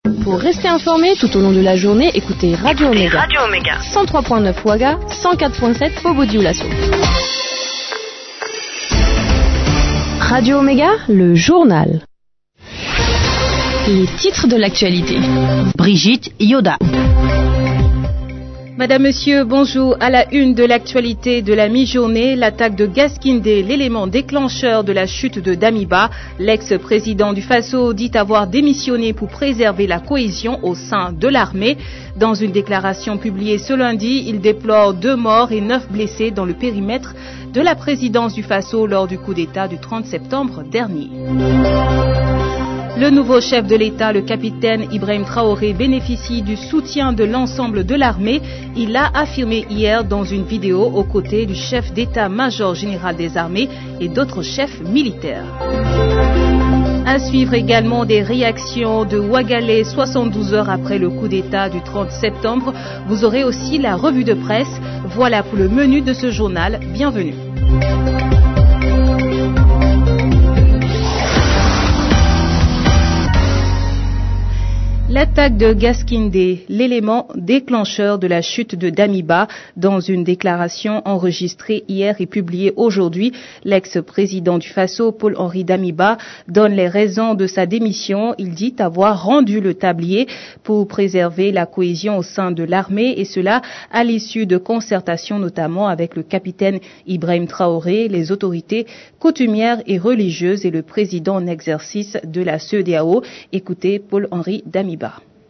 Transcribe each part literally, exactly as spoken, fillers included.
Pour rester informé tout au long de la journée, écoutez Radio Omega. Radio Omega. cent trois point neuf Ouaga, cent quatre point sept Bobo-Dioulasso. Radio Omega, le journal. Les titres de l'actualité. Brigitte Yoda. Madame, Monsieur, bonjour. À la une de l'actualité de la mi-journée, l'attaque de Gaskindé, l'élément déclencheur de la chute de Damiba. L'ex-président du Faso dit avoir démissionné pour préserver la cohésion au sein de l'armée. Dans une déclaration publiée ce lundi, il déplore deux morts et neuf blessés dans le périmètre de la présidence du Faso lors du coup d'État du trente septembre dernier. Le nouveau chef de l'État, le capitaine Ibrahim Traoré, bénéficie du soutien de l'ensemble de l'armée. Il l'a affirmé hier dans une vidéo aux côtés du chef d'état-major général des armées et d'autres chefs militaires. À suivre également des réactions de Ouagalais soixante-douze heures après le coup d'État du trente septembre. Vous aurez aussi la revue de presse. Voilà pour le menu de ce journal. Bienvenue. L'attaque de Gaskindé, l'élément déclencheur de la chute de Damiba. Dans une déclaration enregistrée hier et publiée aujourd'hui, l'ex-président du Faso, Paul-Henri Damiba, donne les raisons de sa démission. Il dit avoir rendu le tablier pour préserver la cohésion au sein de l'armée, et cela à l'issue de concertations notamment avec le capitaine Ibrahim Traoré, les autorités coutumières et religieuses et le président en exercice de la C E D A O. Écoutez Paul-Henri Damiba.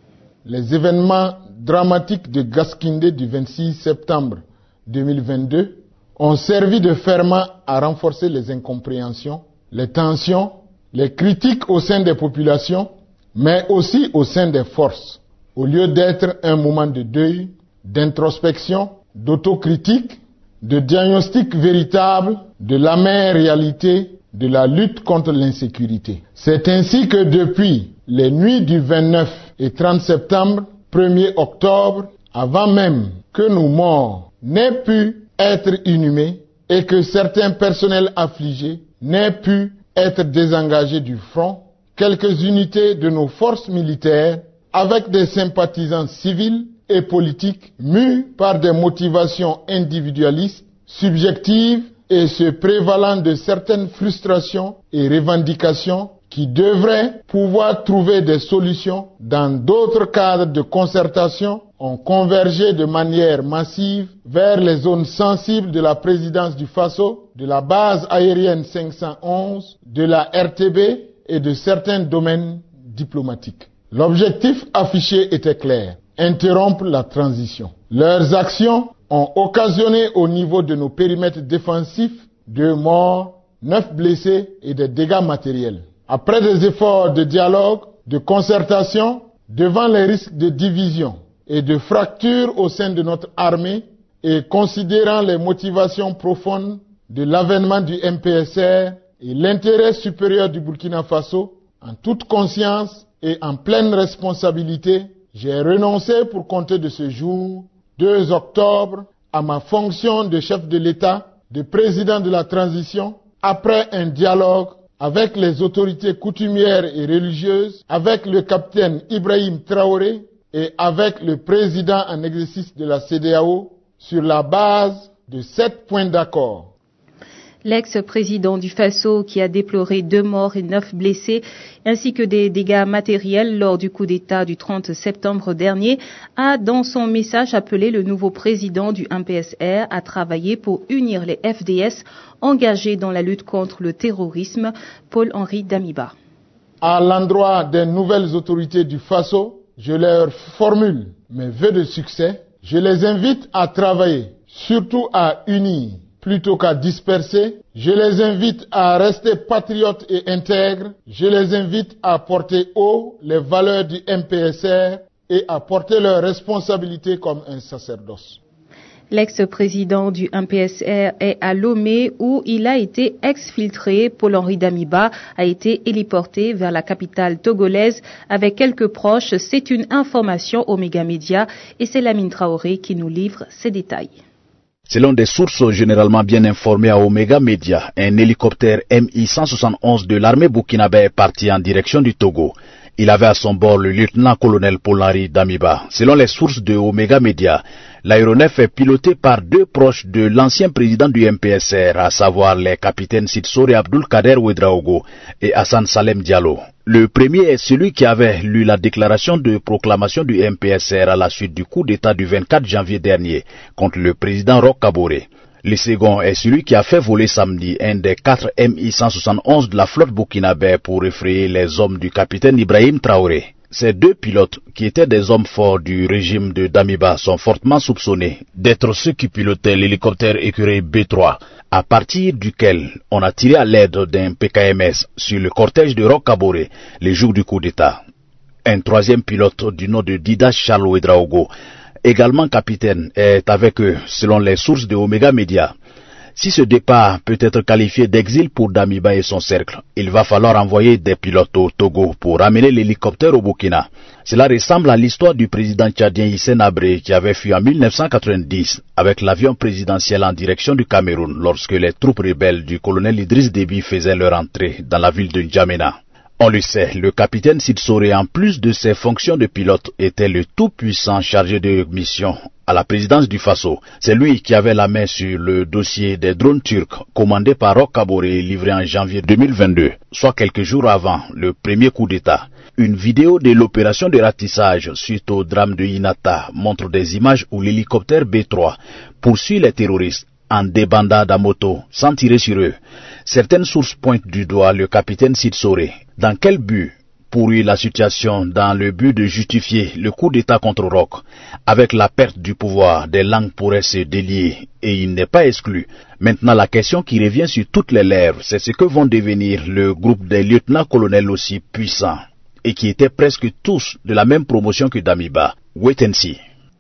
Les événements dramatiques de Gaskindé du vingt-six septembre deux mille vingt-deux ont servi de ferment à renforcer les incompréhensions, les tensions, les critiques au sein des populations, mais aussi au sein des forces. Au lieu d'être un moment de deuil, d'introspection, d'autocritique, de diagnostic véritable de l'amère réalité de la lutte contre l'insécurité. C'est ainsi que depuis les nuits du vingt-neuf et trente septembre, premier octobre, avant même que nos morts n'aient pu être inhumés et que certains personnels affligés n'aient pu être désengagés du front, quelques unités de nos forces militaires, avec des sympathisants civils et politiques, mus par des motivations individualistes, subjectives et se prévalant de certaines frustrations et revendications, qui devraient pouvoir trouver des solutions dans d'autres cadres de concertation, ont convergé de manière massive vers les zones sensibles de la présidence du Faso, de la base aérienne cinq cent onze, de la R T B et de certains domaines diplomatiques. L'objectif affiché était clair: interrompre la transition. Leurs actions ont occasionné au niveau de nos périmètres défensifs deux morts, neuf blessés et des dégâts matériels. Après des efforts de dialogue, de concertation, devant les risques de division et de fracture au sein de notre armée, et considérant les motivations profondes de l'avènement du M P S R et l'intérêt supérieur du Burkina Faso, en toute conscience et en pleine responsabilité, j'ai renoncé pour compter de ce jour, deux octobre, à ma fonction de chef de l'État, de président de la transition, après un dialogue avec les autorités coutumières et religieuses, avec le capitaine Ibrahim Traoré et avec le président en exercice de la C E D A O, sur la base de sept points d'accord. L'ex-président du Faso, qui a déploré deux morts et neuf blessés, ainsi que des dégâts matériels lors du coup d'État du trente septembre dernier, a dans son message appelé le nouveau président du M P S R à travailler pour unir les F D S engagés dans la lutte contre le terrorisme. Paul-Henri Damiba. À l'endroit des nouvelles autorités du Faso, je leur formule mes vœux de succès. Je les invite à travailler, surtout à unir plutôt qu'à disperser. Je les invite à rester patriotes et intègres. Je les invite à porter haut les valeurs du M P S R et à porter leurs responsabilités comme un sacerdoce. L'ex-président du M P S R est à Lomé où il a été exfiltré. Paul-Henri Damiba a été héliporté vers la capitale togolaise avec quelques proches. C'est une information Omega Media et c'est Lamine Traoré qui nous livre ces détails. Selon des sources généralement bien informées à Omega Media, un hélicoptère M I cent soixante et onze de l'armée burkinabé est parti en direction du Togo. Il avait à son bord le lieutenant-colonel Paul-Henri Damiba. Selon les sources de Omega Media, l'aéronef est piloté par deux proches de l'ancien président du M P S R, à savoir les capitaines Sitsore Abdul Kader Ouedraogo et Hassan Salem Diallo. Le premier est celui qui avait lu la déclaration de proclamation du M P S R à la suite du coup d'État du vingt-quatre janvier dernier contre le président Roch Kaboré. Le second est celui qui a fait voler samedi un des quatre M I cent soixante et onze de la flotte burkinabé pour effrayer les hommes du capitaine Ibrahim Traoré. Ces deux pilotes, qui étaient des hommes forts du régime de Damiba, sont fortement soupçonnés d'être ceux qui pilotaient l'hélicoptère Écureuil B trois, à partir duquel on a tiré à l'aide d'un P K M S sur le cortège de Roch Kaboré les jours du coup d'État. Un troisième pilote du nom de Dida Charles Ouedraogo, également capitaine, est avec eux, selon les sources de Omega Media. Si ce départ peut être qualifié d'exil pour Damiba et son cercle, il va falloir envoyer des pilotes au Togo pour amener l'hélicoptère au Burkina. Cela ressemble à l'histoire du président tchadien Hissène Habré qui avait fui en mille neuf cent quatre-vingt-dix avec l'avion présidentiel en direction du Cameroun lorsque les troupes rebelles du colonel Idriss Déby faisaient leur entrée dans la ville de N'Djamena. On le sait, le capitaine Sitsore, en plus de ses fonctions de pilote, était le tout-puissant chargé de mission à la présidence du Faso. C'est lui qui avait la main sur le dossier des drones turcs commandés par Roch Kaboré et livrés en janvier deux mille vingt-deux, soit quelques jours avant le premier coup d'État. Une vidéo de l'opération de ratissage suite au drame de Inata montre des images où l'hélicoptère B trois poursuit les terroristes en débandade à moto, sans tirer sur eux. Certaines sources pointent du doigt le capitaine Sitsore. Dans quel but pourrir la situation dans le but de justifier le coup d'État contre Roch? Avec la perte du pouvoir, des langues pourraient se délier et il n'est pas exclu. Maintenant, la question qui revient sur toutes les lèvres, c'est ce que vont devenir le groupe des lieutenants-colonels aussi puissants et qui étaient presque tous de la même promotion que Damiba. Wait and see.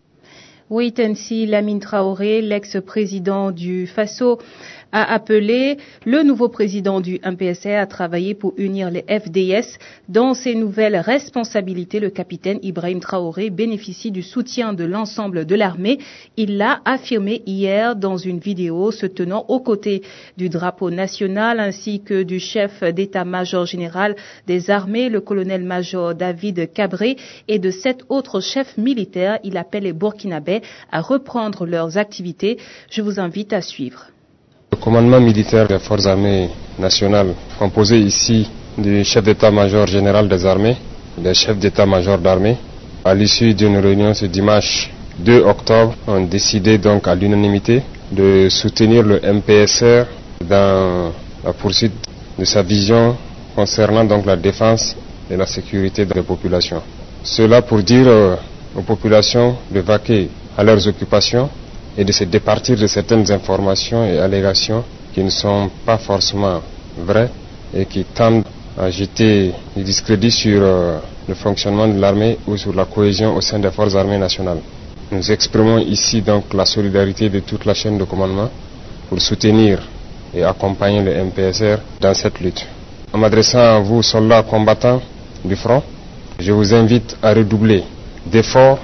Wait and see, Lamine Traoré, l'ex-président du Faso, a appelé le nouveau président du M P S R à travailler pour unir les F D S. Dans ses nouvelles responsabilités, le capitaine Ibrahim Traoré bénéficie du soutien de l'ensemble de l'armée. Il l'a affirmé hier dans une vidéo se tenant aux côtés du drapeau national ainsi que du chef d'état-major général des armées, le colonel-major David Cabré, et de sept autres chefs militaires. Il appelle les Burkinabés à reprendre leurs activités. Je vous invite à suivre. Le commandement militaire des forces armées nationales, composé ici du chef d'état-major général des armées, des chefs d'état-major d'armée, à l'issue d'une réunion ce dimanche deux octobre, ont décidé donc à l'unanimité de soutenir le M P S R dans la poursuite de sa vision concernant donc la défense et la sécurité des populations. Cela pour dire euh, aux populations de vaquer à leurs occupations et de se départir de certaines informations et allégations qui ne sont pas forcément vraies et qui tendent à jeter du discrédit sur euh, le fonctionnement de l'armée ou sur la cohésion au sein des forces armées nationales. Nous exprimons ici donc la solidarité de toute la chaîne de commandement pour soutenir et accompagner le M P S R dans cette lutte. En m'adressant à vous, soldats combattants du front, je vous invite à redoubler d'efforts,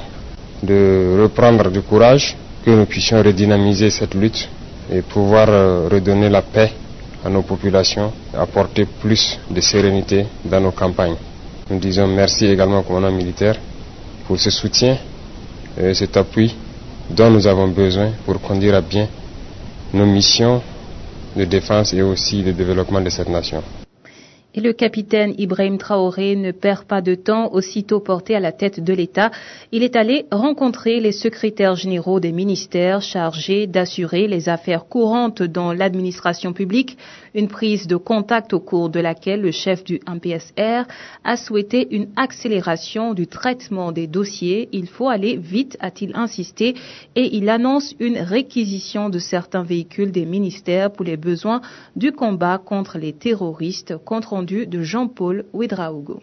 de reprendre du courage, que nous puissions redynamiser cette lutte et pouvoir euh, redonner la paix à nos populations, apporter plus de sérénité dans nos campagnes. Nous disons merci également au commandant militaire pour ce soutien et cet appui dont nous avons besoin pour conduire à bien nos missions de défense et aussi de développement de cette nation. Et le capitaine Ibrahim Traoré ne perd pas de temps, aussitôt porté à la tête de l'État. Il est allé rencontrer les secrétaires généraux des ministères chargés d'assurer les affaires courantes dans l'administration publique. Une prise de contact au cours de laquelle le chef du M P S R a souhaité une accélération du traitement des dossiers. Il faut aller vite, a-t-il insisté, et il annonce une réquisition de certains véhicules des ministères pour les besoins du combat contre les terroristes, compte rendu de Jean-Paul Ouedraogo.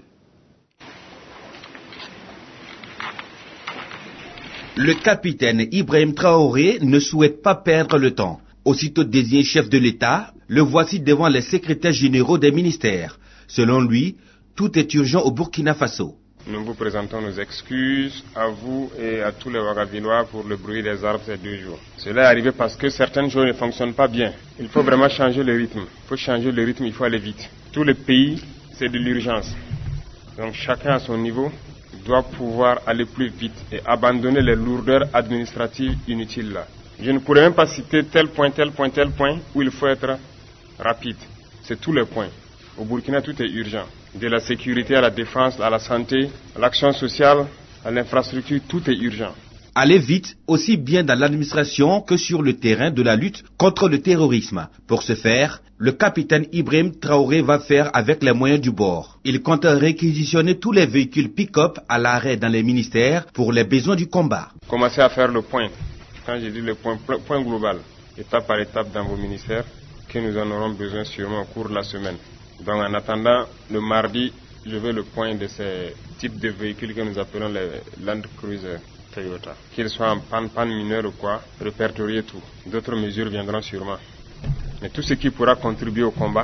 Le capitaine Ibrahim Traoré ne souhaite pas perdre le temps. Aussitôt désigné chef de l'État, le voici devant les secrétaires généraux des ministères. Selon lui, tout est urgent au Burkina Faso. Nous vous présentons nos excuses à vous et à tous les Ouagadougouins pour le bruit des arbres ces deux jours. Cela est arrivé parce que certaines choses ne fonctionnent pas bien. Il faut vraiment changer le rythme. Il faut changer le rythme, il faut aller vite. Tout le pays, c'est de l'urgence. Donc chacun à son niveau doit pouvoir aller plus vite et abandonner les lourdeurs administratives inutiles là. Je ne pourrais même pas citer tel point, tel point, tel point où il faut être rapide. C'est tous les points. Au Burkina, tout est urgent. De la sécurité à la défense, à la santé, à l'action sociale, à l'infrastructure, tout est urgent. Aller vite, aussi bien dans l'administration que sur le terrain de la lutte contre le terrorisme. Pour ce faire, le capitaine Ibrahim Traoré va faire avec les moyens du bord. Il compte réquisitionner tous les véhicules pick-up à l'arrêt dans les ministères pour les besoins du combat. Commencez à faire le point. Quand je dis le point, point global, étape par étape dans vos ministères, que nous en aurons besoin sûrement au cours de la semaine. Donc en attendant, le mardi, je veux le point de ces types de véhicules que nous appelons les Land Cruiser Toyota. Qu'ils soient en panne, panne mineure ou quoi, répertorier tout. D'autres mesures viendront sûrement. Mais tout ce qui pourra contribuer au combat,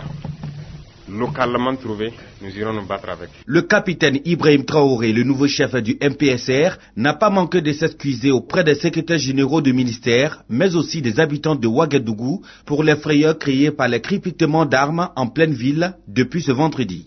localement trouvé, nous irons nous battre avec. Le capitaine Ibrahim Traoré, le nouveau chef du M P S R, n'a pas manqué de s'excuser auprès des secrétaires généraux du ministère, mais aussi des habitants de Ouagadougou pour les frayeurs créés par les crépitements d'armes en pleine ville depuis ce vendredi.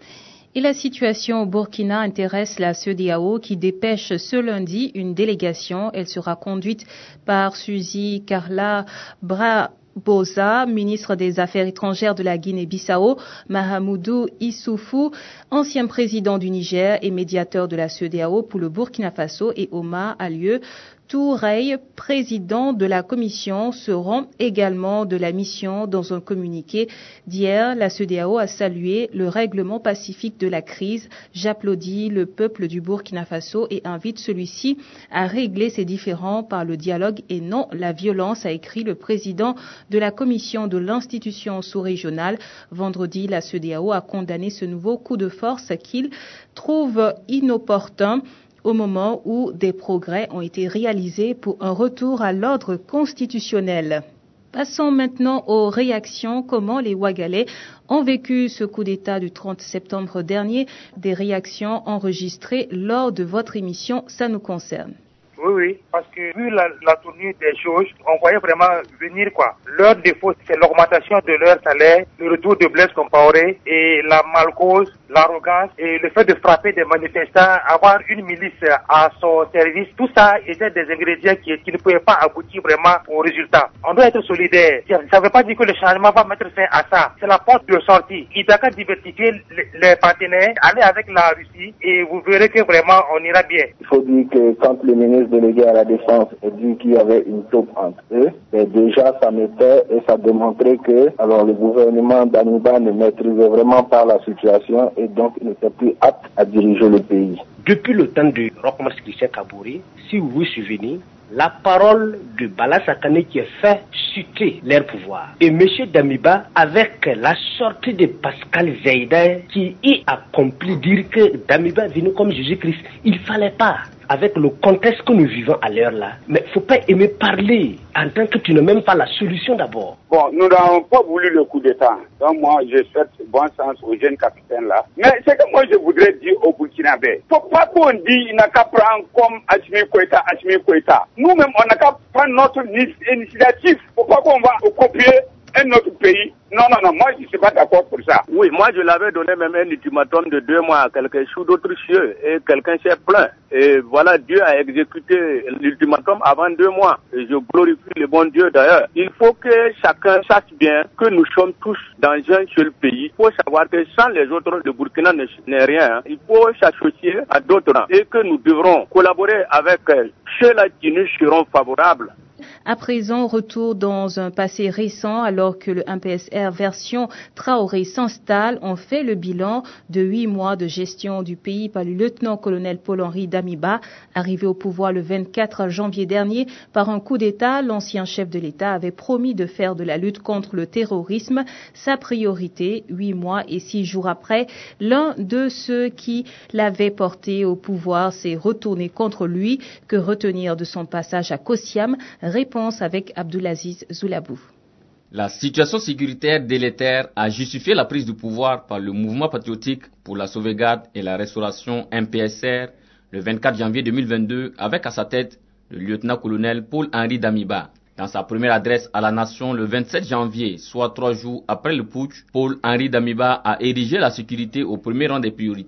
Et la situation au Burkina intéresse la C E D E A O qui dépêche ce lundi une délégation. Elle sera conduite par Suzy Carla Bra. Boza, ministre des Affaires étrangères de la Guinée-Bissau, Mahamoudou Issoufou, ancien président du Niger et médiateur de la C E D E A O pour le Burkina Faso, et Omar Alieu Tourey, président de la commission, seront également de la mission. Dans un communiqué d'hier, la C E D E A O a salué le règlement pacifique de la crise. J'applaudis le peuple du Burkina Faso et invite celui-ci à régler ses différends par le dialogue et non la violence, a écrit le président de la commission de l'institution sous-régionale. Vendredi, la C E D E A O a condamné ce nouveau coup de force qu'il trouve inopportun au moment où des progrès ont été réalisés pour un retour à l'ordre constitutionnel. Passons maintenant aux réactions. Comment les Ouagalais ont vécu ce coup d'État du trente septembre dernier? Des réactions enregistrées lors de votre émission Ça nous concerne. Oui, oui, parce que vu la, la tournure des choses, on voyait vraiment venir quoi. Leur défaut, c'est l'augmentation de leur salaire, le retour de Blaise Compaoré et la malcause, l'arrogance et le fait de frapper des manifestants, avoir une milice à son service. Tout ça était des ingrédients qui, qui ne pouvaient pas aboutir vraiment au résultat. On doit être solidaire. Ça ne veut pas dire que le changement va mettre fin à ça. C'est la porte de sortie. Il doit qu'à diversifier les partenaires, aller avec la Russie et vous verrez que vraiment on ira bien. Il faut dire que quand le ministre délégué à la défense a dit qu'il y avait une taupe entre eux, mais déjà ça mettait et ça démontrait que alors le gouvernement d'Aniba ne maîtrisait vraiment pas la situation et donc il n'était plus apte à diriger le pays. Depuis le temps de Rochmas Christian Kabouré, si vous vous souvenez, la parole de Bala Sakane qui a fait chuter leur pouvoir. Et M. Damiba, avec la sortie de Pascal Zeida, qui y accompli dire que Damiba est venu comme Jésus-Christ, il fallait pas. Avec le contexte que nous vivons à l'heure là, mais faut pas aimer parler en tant que tu n'as même pas la solution d'abord. Bon, nous n'avons pas voulu le coup d'État. Donc moi, je souhaite bon sens aux jeunes capitaines là. Mais c'est que moi, je voudrais dire au Burkinabé, faut pas qu'on dise il n'a qu'à prendre comme Assimi Koïta, Assimi Koïta. Nous-mêmes, on n'a qu'à prendre notre initiative. Faut pas qu'on va copier un autre pays. Non, non, non, moi je ne suis pas d'accord pour ça. Oui, moi je l'avais donné même un ultimatum de deux mois à quelqu'un sous d'autres cieux et quelqu'un s'est plaint. Et voilà, Dieu a exécuté l'ultimatum avant deux mois. Et je glorifie le bon Dieu d'ailleurs. Il faut que chacun sache bien que nous sommes tous dans un seul pays. Il faut savoir que sans les autres, le Burkina n'est rien. Il faut s'associer à d'autres et que nous devrons collaborer avec ceux-là qui nous seront favorables. À présent, retour dans un passé récent, alors que le M P S R version Traoré s'installe, on fait le bilan de huit mois de gestion du pays par le lieutenant-colonel Paul-Henri Damiba. Arrivé au pouvoir le vingt-quatre janvier dernier par un coup d'État, l'ancien chef de l'État avait promis de faire de la lutte contre le terrorisme sa priorité. Huit mois et six jours après, l'un de ceux qui l'avaient porté au pouvoir s'est retourné contre lui. Que retenir de son passage à Kossiam? Réponse avec Abdulaziz Zoulabou. La situation sécuritaire délétère a justifié la prise du pouvoir par le mouvement patriotique pour la sauvegarde et la restauration M P S R le vingt-quatre janvier deux mille vingt-deux avec à sa tête le lieutenant-colonel Paul-Henri Damiba. Dans sa première adresse à la nation le vingt-sept janvier, soit trois jours après le putsch, Paul-Henri Damiba a érigé la sécurité au premier rang des priorités.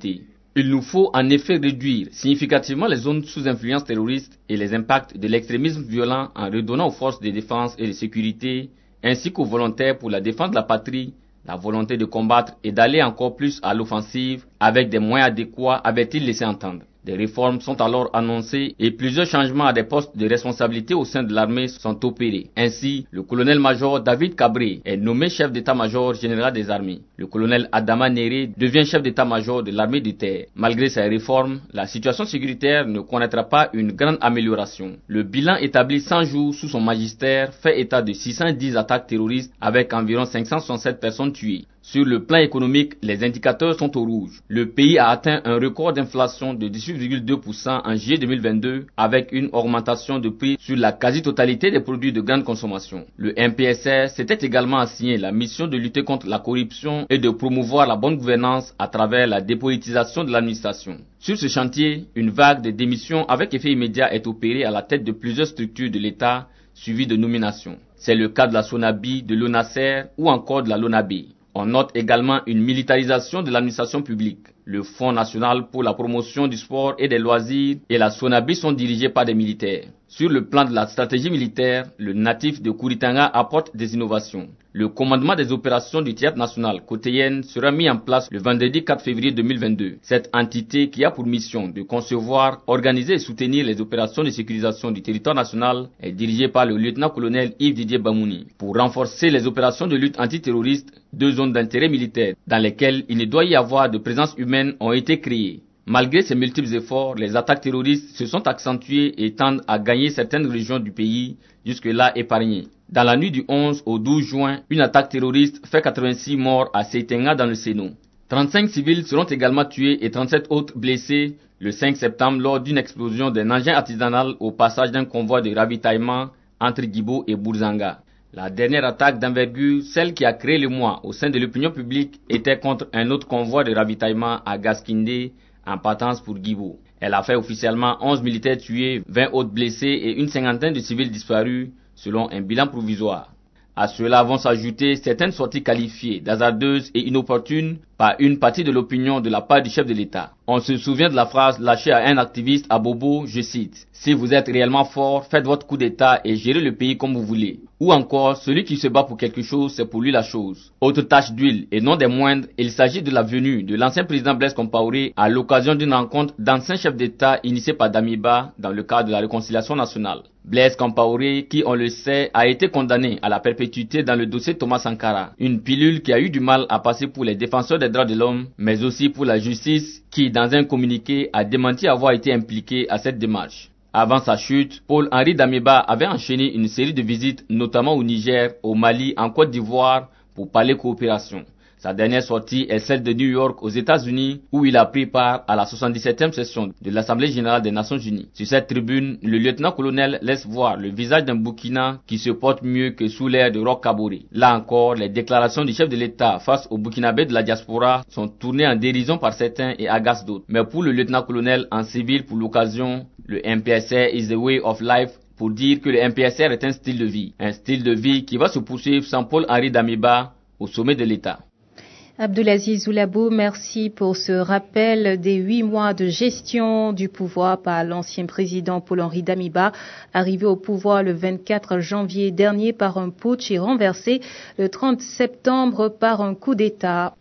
Il nous faut en effet réduire significativement les zones sous influence terroriste et les impacts de l'extrémisme violent en redonnant aux forces de défense et de sécurité, ainsi qu'aux volontaires pour la défense de la patrie, la volonté de combattre et d'aller encore plus à l'offensive avec des moyens adéquats, avait-il laissé entendre. Des réformes sont alors annoncées et plusieurs changements à des postes de responsabilité au sein de l'armée sont opérés. Ainsi, le colonel-major David Cabré est nommé chef d'état-major général des armées. Le colonel Adama Néré devient chef d'état-major de l'armée de terre. Malgré ces réformes, la situation sécuritaire ne connaîtra pas une grande amélioration. Le bilan établi cent jours sous son magistère fait état de six cent dix attaques terroristes avec environ cinq cent soixante-sept personnes tuées. Sur le plan économique, les indicateurs sont au rouge. Le pays a atteint un record d'inflation de dix-huit virgule deux pour cent en juillet deux mille vingt-deux avec une augmentation de prix sur la quasi-totalité des produits de grande consommation. Le M P S R s'était également assigné la mission de lutter contre la corruption et de promouvoir la bonne gouvernance à travers la dépolitisation de l'administration. Sur ce chantier, une vague de démissions avec effet immédiat est opérée à la tête de plusieurs structures de l'État suivies de nominations. C'est le cas de la SONABI, de l'ONASER ou encore de la LONABE. On note également une militarisation de l'administration publique. Le Fonds national pour la promotion du sport et des loisirs et la SONABI sont dirigés par des militaires. Sur le plan de la stratégie militaire, le natif de Kouritanga apporte des innovations. Le commandement des opérations du Théâtre national Cotéenne sera mis en place le vendredi quatre février deux mille vingt-deux. Cette entité qui a pour mission de concevoir, organiser et soutenir les opérations de sécurisation du territoire national est dirigée par le lieutenant-colonel Yves Didier Bamouni. Pour renforcer les opérations de lutte antiterroriste, deux zones d'intérêt militaire dans lesquelles il ne doit y avoir de présence humaine ont été créées. Malgré ces multiples efforts, les attaques terroristes se sont accentuées et tendent à gagner certaines régions du pays, jusque-là épargnées. Dans la nuit du onze au douze juin, une attaque terroriste fait quatre-vingt-six morts à Seitenga dans le Sénou. trente-cinq civils seront également tués et trente-sept autres blessés le cinq septembre lors d'une explosion d'un engin artisanal au passage d'un convoi de ravitaillement entre Guibo et Bourzanga. La dernière attaque d'envergure, celle qui a créé le mois au sein de l'opinion publique, était contre un autre convoi de ravitaillement à Gaskindé, en partance pour Guibo. Elle a fait officiellement onze militaires tués, vingt autres blessés et une cinquantaine de civils disparus, selon un bilan provisoire. À cela vont s'ajouter certaines sorties qualifiées d'hasardeuses et inopportunes par une partie de l'opinion de la part du chef de l'État. On se souvient de la phrase lâchée à un activiste à Bobo, je cite, « Si vous êtes réellement fort, faites votre coup d'État et gérez le pays comme vous voulez. » Ou encore, celui qui se bat pour quelque chose, c'est pour lui la chose. Autre tâche d'huile, et non des moindres, il s'agit de la venue de l'ancien président Blaise Compaoré à l'occasion d'une rencontre d'anciens chefs d'État initiée par Damiba dans le cadre de la réconciliation nationale. Blaise Compaoré, qui on le sait, a été condamné à la perpétuité dans le dossier Thomas Sankara, une pilule qui a eu du mal à passer pour les défenseurs des droits de l'homme, mais aussi pour la justice qui, dans un communiqué, a démenti avoir été impliqué à cette démarche. Avant sa chute, Paul-Henri Damiba avait enchaîné une série de visites, notamment au Niger, au Mali, en Côte d'Ivoire, pour parler coopération. Sa dernière sortie est celle de New York aux États-Unis, où il a pris part à la soixante-dix-septième session de l'Assemblée générale des Nations unies. Sur cette tribune, le lieutenant-colonel laisse voir le visage d'un Burkina qui se porte mieux que sous l'ère de Roch Kaboré. Là encore, les déclarations du chef de l'État face aux Burkinabés de la diaspora sont tournées en dérision par certains et agacent d'autres. Mais pour le lieutenant-colonel en civil pour l'occasion, le M P S R is the way of life, pour dire que le M P S R est un style de vie. Un style de vie qui va se poursuivre sans Paul-Henri Damiba au sommet de l'État. Abdoulaziz Oulabou, merci pour ce rappel des huit mois de gestion du pouvoir par l'ancien président Paul-Henri Damiba, arrivé au pouvoir le vingt-quatre janvier dernier par un putsch et renversé le trente septembre par un coup d'État.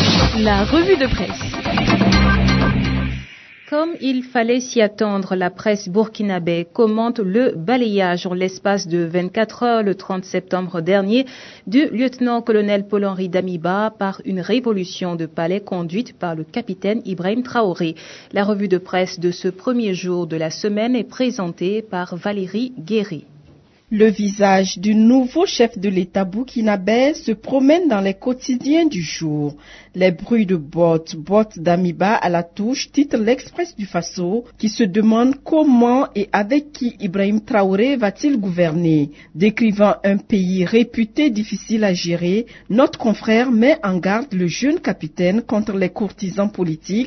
La revue de presse. Comme il fallait s'y attendre, la presse burkinabé commente le balayage en l'espace de vingt-quatre heures le trente septembre dernier du lieutenant-colonel Paul-Henri Damiba par une révolution de palais conduite par le capitaine Ibrahim Traoré. La revue de presse de ce premier jour de la semaine est présentée par Valérie Guéry. Le visage du nouveau chef de l'État burkinabé se promène dans les quotidiens du jour. Les bruits de bottes, bottes Damiba à la touche, titre l'Express du Faso, qui se demande comment et avec qui Ibrahim Traoré va-t-il gouverner. Décrivant un pays réputé difficile à gérer, notre confrère met en garde le jeune capitaine contre les courtisans politiques,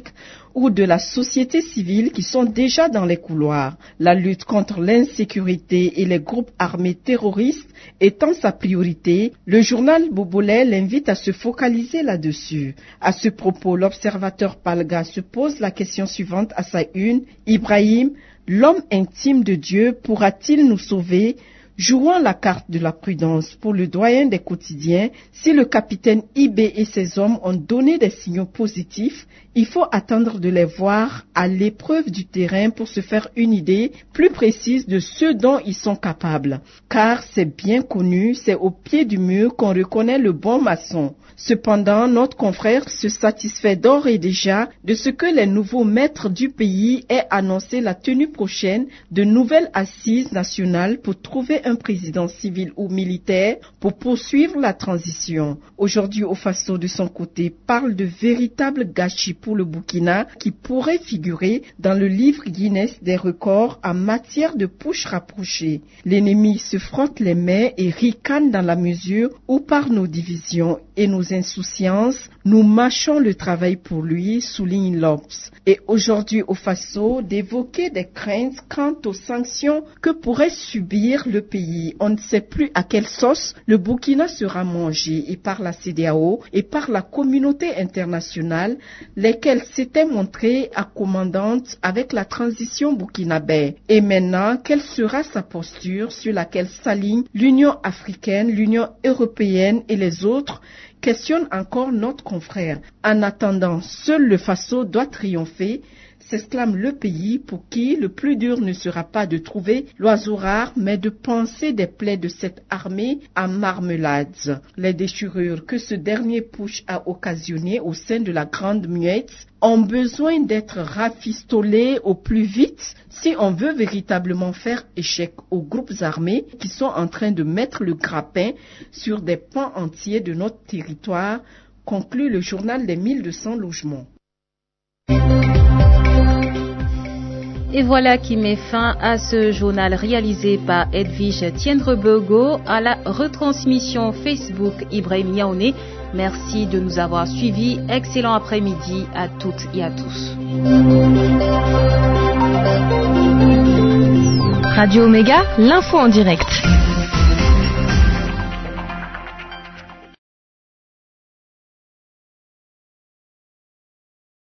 ou de la société civile qui sont déjà dans les couloirs. La lutte contre l'insécurité et les groupes armés terroristes étant sa priorité, le journal Bobolé l'invite à se focaliser là-dessus. À ce propos, l'observateur Palga se pose la question suivante à sa une. Ibrahim, l'homme intime de Dieu, pourra-t-il nous sauver? Jouant la carte de la prudence pour le doyen des quotidiens, si le capitaine Ibé et ses hommes ont donné des signaux positifs, il faut attendre de les voir à l'épreuve du terrain pour se faire une idée plus précise de ce dont ils sont capables. Car c'est bien connu, c'est au pied du mur qu'on reconnaît le bon maçon. Cependant, notre confrère se satisfait d'ores et déjà de ce que les nouveaux maîtres du pays aient annoncé la tenue prochaine de nouvelles assises nationales pour trouver un président civil ou militaire pour poursuivre la transition. Aujourd'hui, au Faso, de son côté, parle de véritable gâchis pour le Burkina qui pourrait figurer dans le livre Guinness des records en matière de push rapprochée. L'ennemi se frotte les mains et ricane dans la mesure où par nos divisions et nos insouciances, nous mâchons le travail pour lui, souligne l'Obs. Et aujourd'hui au Faso, d'évoquer des craintes quant aux sanctions que pourrait subir le pays. On ne sait plus à quelle sauce le Burkina sera mangé, et par la C E D E A O et par la communauté internationale, lesquelles s'étaient montrées accommodantes avec la transition burkinabé. Et maintenant, quelle sera sa posture sur laquelle s'alignent l'Union africaine, l'Union européenne et les autres? Questionne encore notre confrère. En attendant, seul le Faso doit triompher, s'exclame le pays pour qui le plus dur ne sera pas de trouver l'oiseau rare, mais de panser des plaies de cette armée en marmelade. Les déchirures que ce dernier push a occasionnées au sein de la Grande Muette ont besoin d'être rafistolées au plus vite si on veut véritablement faire échec aux groupes armés qui sont en train de mettre le grappin sur des pans entiers de notre territoire, conclut le journal des mille deux cents logements. Et voilà qui met fin à ce journal réalisé par Edwige Tiendrebego, à la retransmission Facebook Ibrahim Yaoné. Merci de nous avoir suivis. Excellent après-midi à toutes et à tous. Radio Omega, l'info en direct.